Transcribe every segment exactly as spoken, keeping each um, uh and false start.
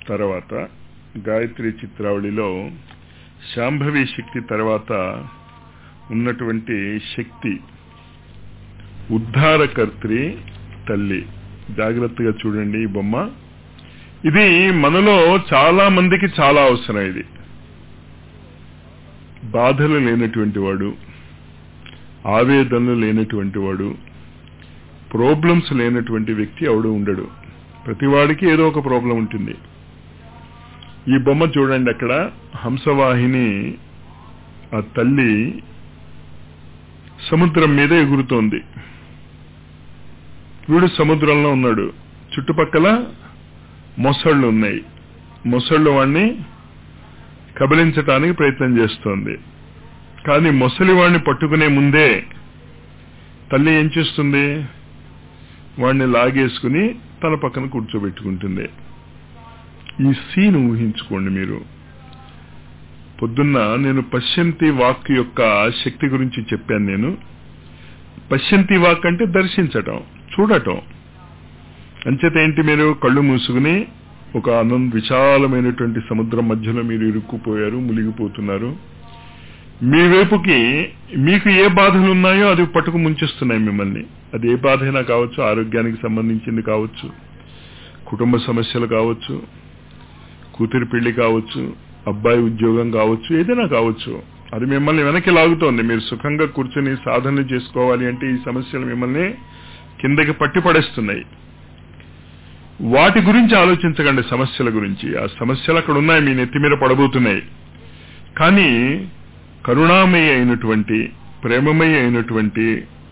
తర్వాత గాయత్రి చిత్రావళిలో శాంభవి శక్తి తర్వాత ఉన్నటువంటి శక్తి ఉద్ధారకర్త్రి తల్లి. జాగ్రత్తగా చూడండి ఈ బొమ్మ. ఇది మనలో చాలా మందికి చాలా అవసరం. ఇది బాధలు లేనటువంటి వాడు, ఆవేదనలు లేనటువంటి వాడు, ప్రాబ్లమ్స్ లేనటువంటి వ్యక్తి ఎవడు ఉండడు. ప్రతివాడికి ఏదో ఒక ప్రాబ్లం ఉంటుంది. ఈ బొమ్మ చూడండి, అక్కడ హంసవాహిని ఆ తల్లి సముద్రం మీద ఎగురుతోంది. వీడు సముద్రంలో ఉన్నాడు. చుట్టుపక్కల మొసళ్ళు ఉన్నాయి. మొసళ్ళు వాణ్ణి కబలించటానికి ప్రయత్నం చేస్తోంది. కానీ మొసలి వాణ్ణి పట్టుకునే ముందే తల్లి ఏం చేస్తుంది? వాణ్ణి లాగేసుకుని తన పక్కన కూర్చోబెట్టుకుంటుంది. ఈ సీన్ ఊహించుకోండి మీరు. పొద్దున్న నేను పశ్యంతి వాక్ యొక్క శక్తి గురించి చెప్పాను. నేను పశ్యంతి వాక్ అంటే దర్శించటం, చూడటం. అంచేత ఏంటి, మీరు కళ్ళు మూసుకుని ఒక ఆనంద విశాలమైనటువంటి సముద్రం మధ్యలో మీరు ఇరుక్కుపోయారు, మునిగిపోతున్నారు. మీ వైపుకి మీకు ఏ బాధలు ఉన్నాయో అది పట్టుకు ముంచేస్తున్నాయి మిమ్మల్ని. అది ఏ బాధ అయినా కావచ్చు, ఆరోగ్యానికి సంబంధించింది కావచ్చు, కుటుంబ సమస్యలు కావచ్చు, కూతురి పెళ్లి కావచ్చు, అబ్బాయి ఉద్యోగం కావచ్చు, ఏదైనా కావచ్చు. అది మిమ్మల్ని వెనక్కి లాగుతోంది. మీరు సుఖంగా కూర్చొని సాధనలు చేసుకోవాలి అంటే ఈ సమస్యలు మిమ్మల్ని కిందకి పట్టి పడేస్తున్నాయి. వాటి గురించి ఆలోచించకండి, సమస్యల గురించి. ఆ సమస్యలు అక్కడ ఉన్నాయి, మీ నెత్తి మీద పడబోతున్నాయి. కానీ కరుణామయి అయినటువంటి, ప్రేమమయి అయినటువంటి,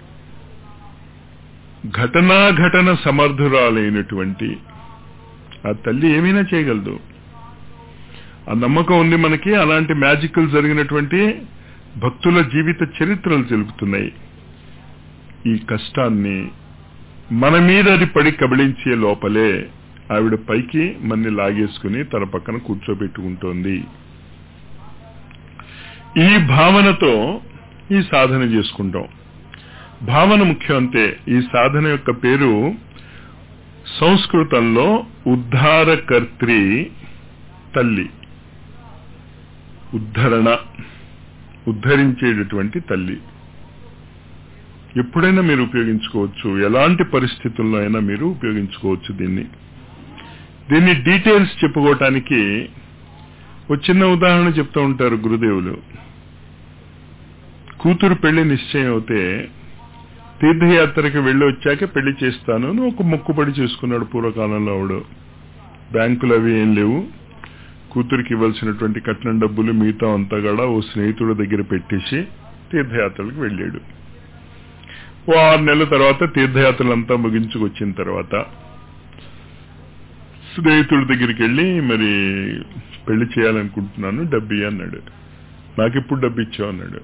ఘటనా ఘటన సమర్థురాలైనటువంటి ఆ తల్లి ఏమైనా చేయగలదు. ఆ నమ్మకం ఉంది మనకి. అలాంటి మ్యాజికల్ జరిగినటువంటి భక్తుల జీవిత చరిత్రలు తెలుపుతున్నాయి. ఈ కష్టాన్ని మన మీద అది పడి కబళించే లోపలే ఆవిడ పైకి మన్ని లాగేసుకుని తన పక్కన కూర్చోబెట్టుకుంటోంది. ఈ భావనతో ఈ సాధన చేసుకుంటాం. భావన ముఖ్యం అంతే. ఈ సాధన యొక్క పేరు సంస్కృతంలో ఉద్ధారకర్త్రి తల్లి. ఉద్ధరణ, ఉద్ధరించేటటువంటి తల్లి. ఎప్పుడైనా మీరు ఉపయోగించుకోవచ్చు, ఎలాంటి పరిస్థితుల్లో అయినా మీరు ఉపయోగించుకోవచ్చు దీన్ని. దీన్ని డీటెయిల్స్ చెప్పుకోవటానికి ఒక చిన్న ఉదాహరణ చెప్తూ ఉంటారు గురుదేవులు. కూతురు పెళ్లి నిశ్చయం అవుతే తీర్థయాత్రకి వెళ్ళి వచ్చాక పెళ్లి చేస్తాను అని ఒక మొక్కుబడి చేసుకున్నాడు పూర్వకాలంలో. ఆవిడ బ్యాంకులు అవి ఏం లేవు, కూతురికి ఇవ్వాల్సినటువంటి కట్నం డబ్బులు మిగతా అంతా కూడా ఓ స్నేహితుడి దగ్గర పెట్టేసి తీర్థయాత్రలకు వెళ్ళాడు. ఓ ఆరు నెలల తర్వాత తీర్థయాత్రలంతా ముగించుకొచ్చిన తర్వాత స్నేహితుడి దగ్గరికి వెళ్ళి, మరి పెళ్లి చేయాలనుకుంటున్నాను, డబ్బు అన్నాడు. నాకెప్పుడు డబ్బు ఇచ్చావు అన్నాడు.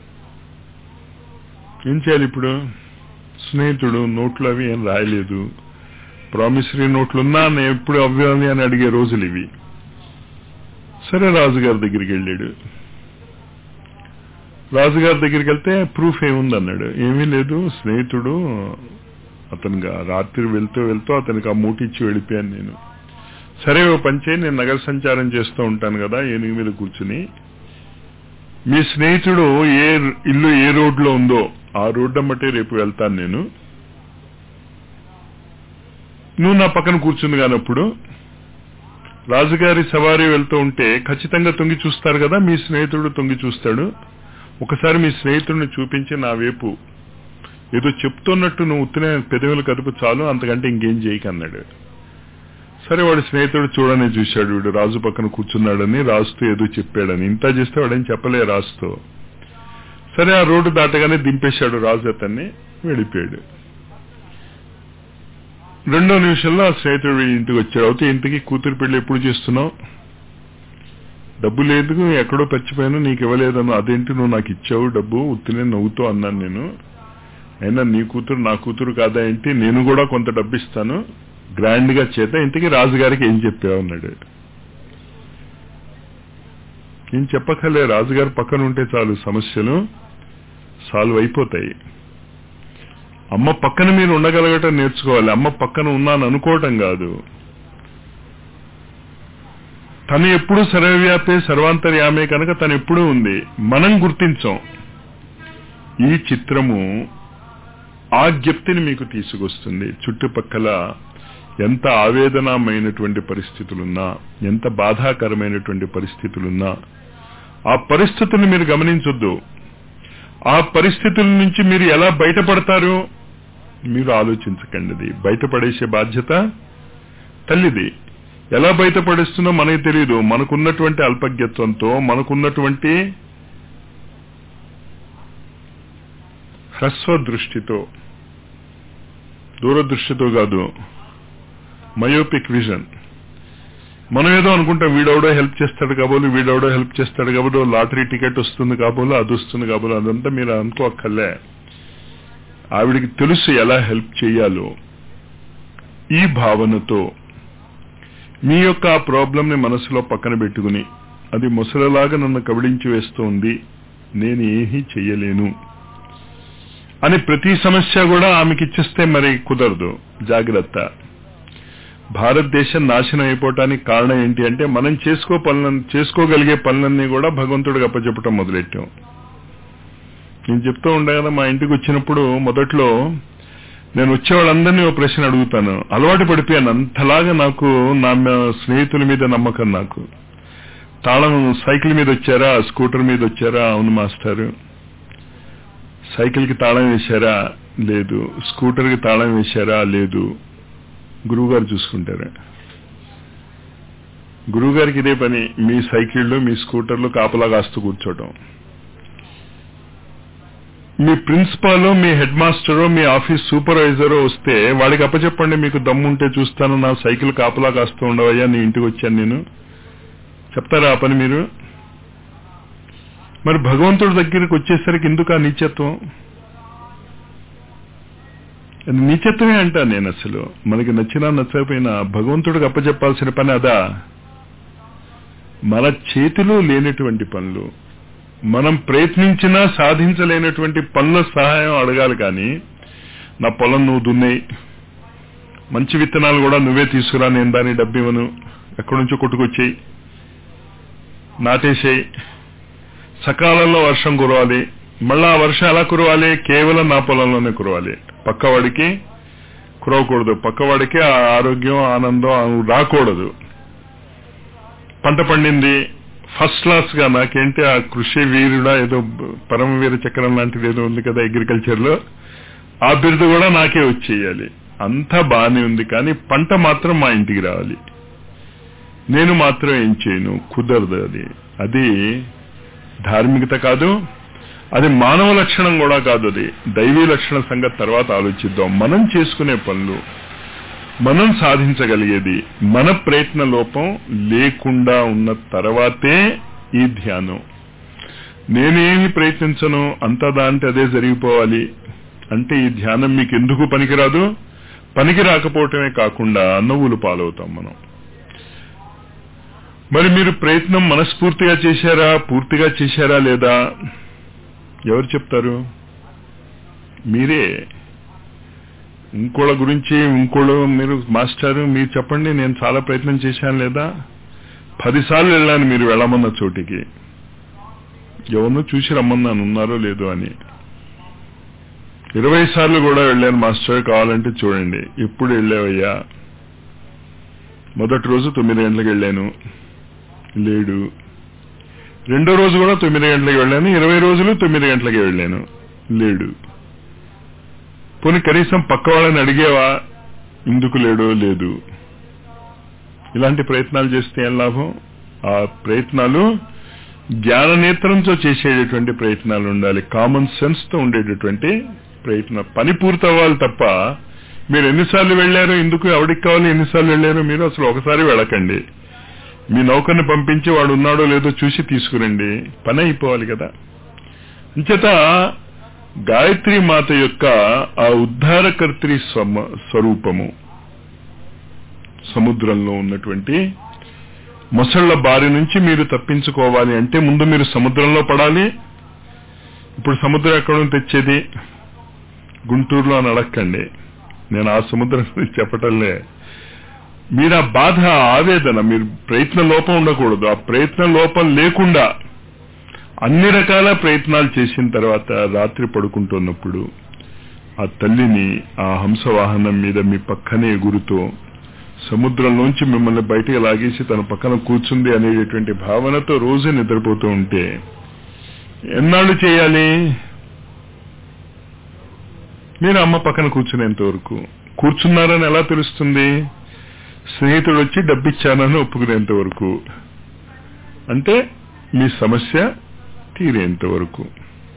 ఏం చేయాలి ఇప్పుడు? స్నేహితుడు నోట్లు అవి ఏం రాయలేదు, ప్రామిసరీ నోట్లున్నా నేను ఎప్పుడు అవ్వాలి అని అడిగే రోజులు ఇవి. సరే రాజుగారి దగ్గరికి వెళ్ళాడు. రాజుగారి దగ్గరికి వెళ్తే ప్రూఫ్ ఏముంది అన్నాడు. ఏమీ లేదు, స్నేహితుడు అతనుగా రాత్రి వెళ్తూ వెళ్తూ అతనికి ఆ మూటి ఇచ్చి వెళ్ళిపోయాను నేను. సరే ఓ పంచే, నేను నగర సంచారం చేస్తూ ఉంటాను కదా ఏనుగు మీద కూర్చుని, మీ స్నేహితుడు ఏ ఇల్లు ఏ రోడ్లో ఉందో ఆ రోడ్డు అమ్మటే రేపు వెళ్తాను నేను, నువ్వు నా పక్కన కూర్చుంది కానప్పుడు రాజుగారి సవారీ వెళ్తూ ఉంటే ఖచ్చితంగా తొంగి చూస్తారు కదా, మీ స్నేహితుడు తొంగి చూస్తాడు. ఒకసారి మీ స్నేహితుడిని చూపించి నా వైపు ఏదో చెప్తున్నట్టు నువ్వు ఉత్తినే పెదవులు కదుపు చాలు, అంతకంటే ఇంకేం చేయకన్నాడు. సరే వాడి స్నేహితుడు చూడనే చూశాడు, వీడు రాజు పక్కన కూర్చున్నాడని, రాజుతో ఏదో చెప్పాడని. ఇంత చేస్తే వాడేం చెప్పలే రాజుతో. సరే ఆ రోడ్డు దాటగానే దింపేశాడు రాజు, అతన్ని వెళ్ళిపోయాడు. రెండో నిమిషంలో ఆ స్నేహితుడు ఇంటికి వచ్చాడు. అయితే ఇంటికి కూతురు పెళ్లి ఎప్పుడు చేస్తున్నావు? డబ్బు లేదు, ఎక్కడో పచ్చిపోయాను, నీకు ఇవ్వలేదను. అదేంటి నువ్వు నాకు ఇచ్చావు డబ్బు, ఉత్తినే నవ్వుతూ అన్నాను నేను. అయినా నీ కూతురు నా కూతురు కాదా ఏంటి, నేను కూడా కొంత డబ్బు ఇస్తాను గ్రాండ్ గా చేత. ఇంటికి రాజుగారికి ఏం చెప్పావు అన్నాడు. ఏం చెప్పకలే, రాజుగారి పక్కన ఉంటే చాలు సమస్యలు సాల్వ్ అయిపోతాయి. అమ్మ పక్కన మీరు ఉండగలగటం నేర్చుకోవాలి. అమ్మ పక్కన ఉన్నాను అనుకోవటం కాదు. తను ఎప్పుడు సర్వవ్యాపే సర్వాంతర్యామే కనుక తను ఎప్పుడూ ఉంది, మనం గుర్తించాం. ఈ చిత్రము ఆ జ్ఞప్తిని మీకు తీసుకొస్తుంది. చుట్టుపక్కల ఎంత ఆవేదనమైనటువంటి పరిస్థితులున్నా, ఎంత బాధాకరమైనటువంటి పరిస్థితులున్నా ఆ పరిస్థితులను మీరు గమనించొద్దు. ఆ పరిస్థితుల నుంచి మీరు ఎలా బయటపడతారు మీరు ఆలోచించకండి. బయటపడేసే బాధ్యత తల్లిది. ఎలా బయటపడేస్తుందో మనకి తెలియదు. మనకున్నటువంటి అల్పజ్ఞత్వంతో, మనకున్నటువంటి హ్రస్వ దృష్టితో, దూరదృష్టితో కాదు, మయోపిక్ విజన్. మనం ఏదో అనుకుంటాం, వీడెవడో హెల్ప్ చేస్తాడు కాబోలు, వీడెవడో హెల్ప్ చేస్తాడు కాబోలు, లాటరీ టికెట్ వస్తుంది కాబోలు, అది వస్తుంది కాబోలు, అదంతా మీరు అనుకోక్కర్లే. ఆవిడికి తెలుసు ఎలా హెల్ప్ చేయాలో. ఈ భావనతో మీ యొక్క ఆ ప్రాబ్లం ని మనసులో పక్కన పెట్టుకుని, అది ముసలిలాగా నన్ను కబళించి వేస్తూ ఉంది, నేను ఏమీ చెయ్యలేను అని ప్రతి సమస్య కూడా ఆమెకి ఇచ్చేస్తే మరి కుదరదు. జాగ్రత్త. భారతదేశం నాశనం అయిపోవటానికి కారణం ఏంటి అంటే, మనం చేసుకో పనులను చేసుకోగలిగే పనులన్నీ కూడా భగవంతుడికి అప్పచెప్పటం మొదలెట్టాం. నేను చెప్తూ ఉండే కదా, మా ఇంటికి వచ్చినప్పుడు మొదట్లో నేను వచ్చేవాళ్ళందరినీ ఓ ప్రశ్న అడుగుతాను. అలవాటు పడిపోయాను. అంతలాగా నాకు నా స్నేహితుల మీద నమ్మకం. నాకు తాళం, సైకిల్ మీద వచ్చారా, స్కూటర్ మీద వచ్చారా? అవును మాస్టారు. సైకిల్ కి తాళం వేశారా? లేదు. స్కూటర్ కి తాళం వేశారా? లేదు. గురువుగారు చూసుకుంటారా? గురువుగారికి ఇదే పని. మీ సైకిళ్ళు, మీ స్కూటర్లు కాపలా కాస్తూ కూర్చోవటం. మీ ప్రిన్సిపాల్, మీ హెడ్ మాస్టరో, మీ ఆఫీస్ సూపర్వైజరో వస్తే వాడికి అప్పచెప్పండి, మీకు దమ్ముంటే చూస్తాను, నా సైకిల్ కాపలా కాస్తూ ఉండవయ్యా, నీ ఇంటికి వచ్చాను నేను. చెప్తారా ఆ పని మీరు? మరి భగవంతుడి దగ్గరికి వచ్చేసరికి ఎందుకు ఆ నీచత్వం? అది నీచత్వమే అంటా నేను. అసలు మనకి నచ్చినా నచ్చకపోయినా భగవంతుడికి అప్పచెప్పాల్సిన పని అదా? మన చేతిలో లేనటువంటి పనులు, మనం ప్రయత్నించినా సాధించలేనటువంటి పనుల సహాయం అడగాలి. కానీ నా పొలం నువ్వు దున్నాయి, మంచి విత్తనాలు కూడా నువ్వే తీసుకురా, నేను దాన్ని డబ్బివ్వను, ఎక్కడి నుంచో కొట్టుకొచ్చేయి, నాటేసేయి, సకాలంలో వర్షం కురవాలి. మళ్ళా ఆ వర్షం ఎలా కురవాలి? కేవలం నా పొలంలోనే కురవాలి, పక్కవాడికి కురవకూడదు, పక్కవాడికి ఆ ఆరోగ్యం ఆనందం రాకూడదు. పంట పండింది ఫస్ట్ క్లాస్ గా, నాకేంటి ఆ కృషి వీరుడా ఏదో పరమవీర చక్రం లాంటిది ఏదో ఉంది కదా అగ్రికల్చర్ లో, ఆ బిరుదు కూడా నాకే వచ్చేయాలి. అంతా బానే ఉంది, కానీ పంట మాత్రం మా ఇంటికి రావాలి. నేను మాత్రం ఏం చేయను, కుదరదు. అది అది ధార్మికత కాదు, అది మానవ లక్షణం కూడా కాదు, అది దైవీ లక్షణ సంగతి తర్వాత ఆలోచిద్దాం. మనం చేసుకునే పనులు, మనం సాధించగలిగేది మన ప్రయత్న లోపం లేకుండా ఉన్న తర్వాతే ఈ ధ్యానం. నేనేమి ప్రయత్నించను, అంతా దాంట్లో అదే జరిగిపోవాలి అంటే ఈ ధ్యానం మీకు ఎందుకు పనికిరాదు. పనికి రాకపోవటమే కాకుండా నవ్వులు పాలవుతాం మనం. మరి మీరు ప్రయత్నం మనస్ఫూర్తిగా చేశారా, పూర్తిగా చేశారా లేదా ఎవరు చెప్తారు? మీరే. ఇంకోళ్ళ గురించి ఇంకోళ్ళు మీరు మాస్టారు మీరు చెప్పండి, నేను చాలా ప్రయత్నం చేశాను లేదా? పదిసార్లు వెళ్ళాను మీరు వెళ్ళమన్న చోటికి, ఎవరినో చూసి రమ్మన్నాను, ఉన్నారో లేదో అని. ఇరవై సార్లు కూడా వెళ్ళాను మాస్టర్, కావాలంటే చూడండి. ఎప్పుడు వెళ్ళావయ్యా? మొదటి రోజు తొమ్మిది గంటలకు వెళ్ళాను, లేడు. రెండో రోజు కూడా తొమ్మిది గంటలకు వెళ్ళాను, ఇరవై రోజులు తొమ్మిది గంటలకి వెళ్ళాను, లేడు. పోనీ కనీసం పక్క వాళ్ళని అడిగేవా ఎందుకు లేడో? లేదు. ఇలాంటి ప్రయత్నాలు చేస్తే ఏం లాభం? ఆ ప్రయత్నాలు జ్ఞాన నేత్రంతో చేసేటటువంటి ప్రయత్నాలు ఉండాలి, కామన్ సెన్స్ తో ఉండేటటువంటి ప్రయత్నం. పని పూర్తి అవ్వాలి తప్ప మీరు ఎన్నిసార్లు వెళ్ళారు, ఎందుకు, ఎవరికి కావాలి, ఎన్నిసార్లు వెళ్ళారు మీరు అసలు ఒకసారి వెళ్ళకండి. మీ నౌకర్ని పంపించి వాడు ఉన్నాడో లేదో చూసి తీసుకురండి, పని అయిపోవాలి కదా. అంచేత గాయత్రి మాత యొక్క ఆ ఉద్ధారకర్త్రి స్వరూపము, సముద్రంలో ఉన్నటువంటి మొసళ్ల బారి నుంచి మీరు తప్పించుకోవాలి అంటే ముందు మీరు సముద్రంలో పడాలి. ఇప్పుడు సముద్రం ఎక్కడ తెచ్చేది? గుంటూరులో అని అడక్కండి, నేను ఆ సముద్రం గురించి చెప్పటంలే. మీరు ఆ బాధ, ఆవేదన, మీరు ప్రయత్న లోపం ఉండకూడదు. ఆ ప్రయత్న లోపం లేకుండా అన్ని రకాల ప్రయత్నాలు చేసిన తర్వాత రాత్రి పడుకుంటున్నప్పుడు ఆ తల్లిని ఆ హంసవాహనం మీద మీ పక్కనే ఎగురుతూ సముద్రంలోంచి మిమ్మల్ని బయటికి లాగేసి తన పక్కన కూర్చుంది అనేటటువంటి భావనతో రోజు నిద్రపోతూ ఉంటే ఎన్నాళ్ళు చేయాలి? మీరు అమ్మ పక్కన కూర్చునేంత వరకు. కూర్చున్నారని ఎలా తెలుస్తుంది? స్నేహితుడు వచ్చి డబ్బిచ్చానని ఒప్పుకునేంత వరకు, అంటే మీ సమస్య తీరేంత వరకు.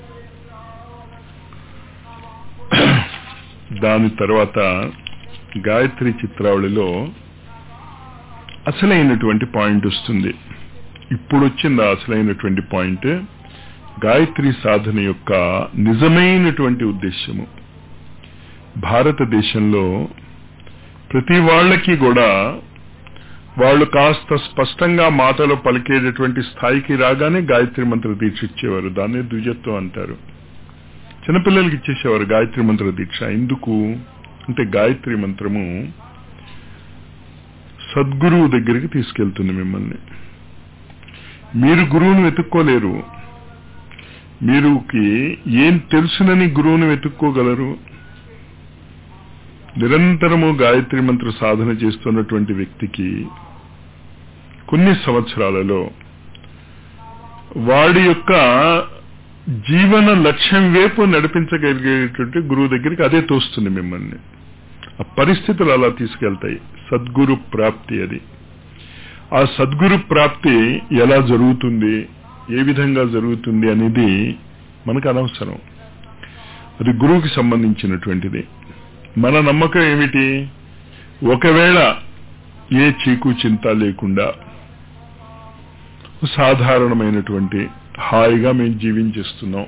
దాని తర్వాత గాయత్రి చిత్రావళిలో అసలైనటువంటి పాయింట్ వస్తుంది. ఇప్పుడు వచ్చింది అసలైనటువంటి పాయింట్. గాయత్రి సాధన యొక్క నిజమైనటువంటి ఉద్దేశ్యము. భారతదేశంలో ప్రతి వాళ్ళకి కూడా వాళ్ళు కాస్త స్పష్టంగా మాటలు పలికేటటువంటి స్థాయికి రాగానే గాయత్రి మంత్ర దీక్ష ఇచ్చేవారు. దాన్నే ద్విజత్వం అంటారు. చిన్నపిల్లలకి ఇచ్చేసేవారు గాయత్రి మంత్ర దీక్ష. ఎందుకు అంటే గాయత్రి మంత్రము సద్గురువు దగ్గరికి తీసుకెళ్తుంది మిమ్మల్ని. మీరు గురువును వెతుక్కోలేరు. మీరుకి ఏం తెలుసునని గురువును వెతుక్కోగలరు? నిరంతరము గాయత్రి మంత్ర సాధన చేస్తున్నటువంటి వ్యక్తికి కొన్ని సంవత్సరాలలో వాడి యొక్క జీవన లక్ష్యం వైపు నడిపించగలిగేటువంటి గురువు దగ్గరికి అదే తోస్తుంది మిమ్మల్ని. ఆ పరిస్థితులు అలా తీసుకెళ్తాయి. సద్గురు ప్రాప్తి అది. ఆ సద్గురు ప్రాప్తి ఎలా జరుగుతుంది, ఏ విధంగా జరుగుతుంది అనేది మనకు అనవసరం. అది గురువుకి సంబంధించినటువంటిది. మన నమ్మకం ఏమిటి? ఒకవేళ ఏ చీకు చింత లేకుండా సాధారణమైనటువంటి హాయిగా మేము జీవించేస్తున్నాం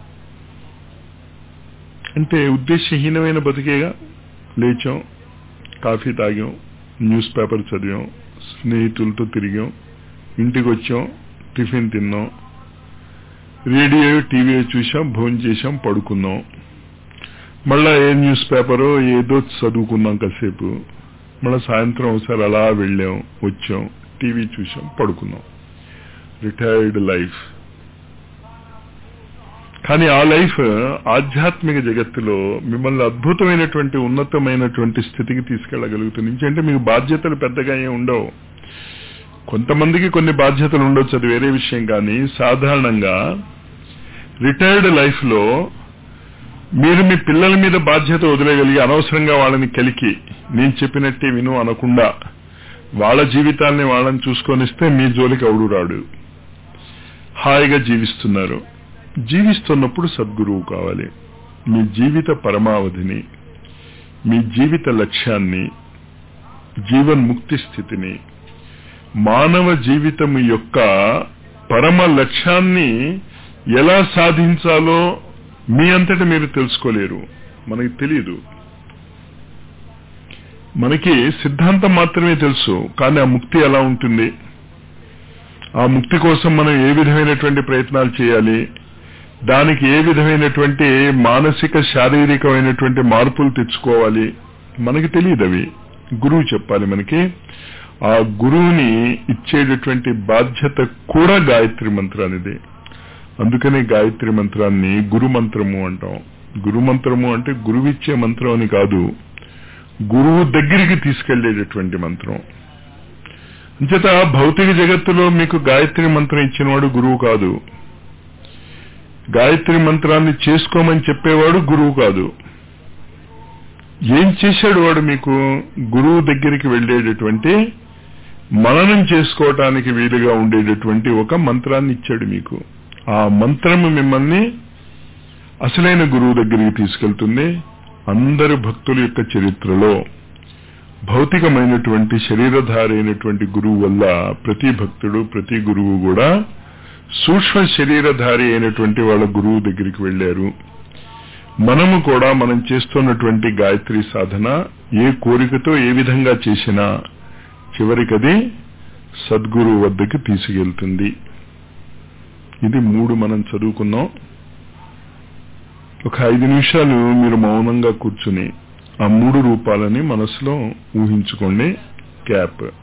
అంటే ఉద్దేశహీనమైన బతికేగా. లేచాం, కాఫీ తాగాం, న్యూస్ పేపర్ చదివాం, స్నేహితులతో తిరిగాం, ఇంటికి వచ్చాం, టిఫిన్ తిన్నాం, రేడియో టీవీ చూసాం, భోజనం చేశాం, పడుకున్నాం. మళ్ళా ఏ న్యూస్ పేపరో ఏదో చదువుకున్నాం కాసేపు. మళ్ళా సాయంత్రం ఒకసారి అలా వెళ్ళాం, వచ్చాం, టీవీ చూసాం, పడుకున్నాం. Retired life. కానీ ఆ లైఫ్ ఆధ్యాత్మిక జగత్తులో మిమ్మల్ని అద్భుతమైనటువంటి ఉన్నతమైనటువంటి స్థితికి తీసుకెళ్లగలుగుతుంది. ఎందుకంటే మీకు బాధ్యతలు పెద్దగా ఏం ఉండవు. కొంతమందికి కొన్ని బాధ్యతలు ఉండొచ్చు, అది వేరే విషయం. కానీ సాధారణంగా రిటైర్డ్ లైఫ్ లో మీరు మీ పిల్లల మీద బాధ్యత వదిలేయగలిగి అనవసరంగా వాళ్ళని కలికి నేను చెప్పినట్టే విను అనకుండా వాళ్ళ జీవితాల్ని వాళ్ళని చూసుకొనిస్తే మీ జోలికి ఎవడు రాడు. హాయిగా జీవిస్తున్నారు. జీవిస్తున్నప్పుడు సద్గురువు కావాలి. మీ జీవిత పరమావధిని, మీ జీవిత లక్ష్యాన్ని, జీవన్ముక్తి స్థితిని, మానవ జీవితం యొక్క పరమ లక్ష్యాన్ని ఎలా సాధించాలో మీ అంతటా మీరు తెలుసుకోలేరు. మనకి తెలియదు. మనకి సిద్ధాంతం మాత్రమే తెలుసు. కానీ ఆ ముక్తి ఎలా ఉంటుంది, ఆ ముక్తి కోసం మనం ఏ విధమైనటువంటి ప్రయత్నాలు చేయాలి, దానికి ఏ విధమైనటువంటి మానసిక శారీరకమైనటువంటి మార్పులు తెచ్చుకోవాలి మనకి తెలియదు. అవి గురువు చెప్పాలి మనకి. ఆ గురువుని ఇచ్చేటటువంటి బాధ్యత కూడా గాయత్రి మంత్రానిదే. అందుకనే గాయత్రి మంత్రాన్ని గురు మంత్రము అంటాం. గురు మంత్రము అంటే గురువిచ్చే మంత్రం అని కాదు, గురువు దగ్గరికి తీసుకెళ్లేటటువంటి మంత్రం. అంచేత భౌతిక జగత్తులో మీకు గాయత్రి మంత్రం ఇచ్చినవాడు గురువు కాదు. గాయత్రి మంత్రాన్ని చేసుకోమని చెప్పేవాడు గురువు కాదు. ఏం చేశాడు వాడు? మీకు గురువు దగ్గరికి వెళ్లేటటువంటి మననం చేసుకోవటానికి వీలుగా ఉండేటటువంటి ఒక మంత్రాన్ని ఇచ్చాడు మీకు. ఆ మంత్రము మిమ్మల్ని అసలైన గురువు దగ్గరికి తీసుకెళ్తుంది. అందరు భక్తుల యొక్క చరిత్రలో భౌతికమైనటువంటి శరీరధారి అయినటువంటి గురువు వల్ల ప్రతి భక్తుడు, ప్రతి గురువు కూడా సూక్ష్మ శరీరధారి అయినటువంటి వాళ్ళ గురువు దగ్గరికి వెళ్లారు. మనము కూడా మనం చేస్తున్నటువంటి గాయత్రి సాధన ఏ కోరికతో ఏ విధంగా చేసినా చివరికది సద్గురువు వద్దకి తీసుకెళ్తుంది. ఇది మూడు మనం చదువుకున్నాం. ఒక ఐదు నిమిషాలు మీరు మౌనంగా కూర్చుని ఆ మూడు రూపాలని మనసులో ఊహించుకోండి. క్యాప్